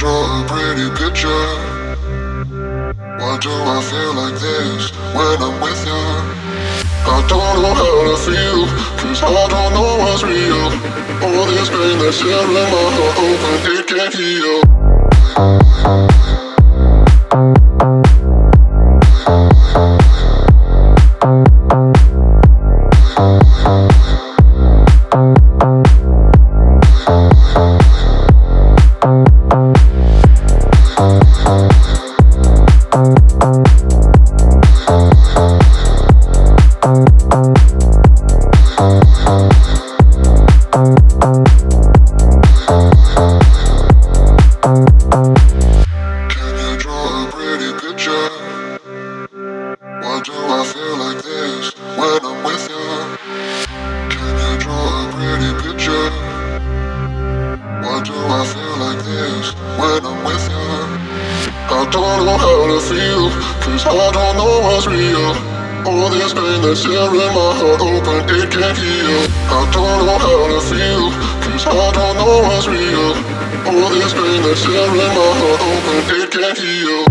draw a pretty picture? Why do I feel like this when I'm with you? I don't know how to feel, 'cause I don't know what's real. All this pain that's here in my heart, open, it can't heal. Why do I feel like this when I'm with you? Can you draw a pretty picture? Why do I feel like this when I'm with you? I don't know how to feel, 'cause I don't know what's real. All this pain that's here in my heart, open, it can't heal. I don't know how to feel, 'cause I don't know what's real. All this pain that's here in my heart, open, it can't heal.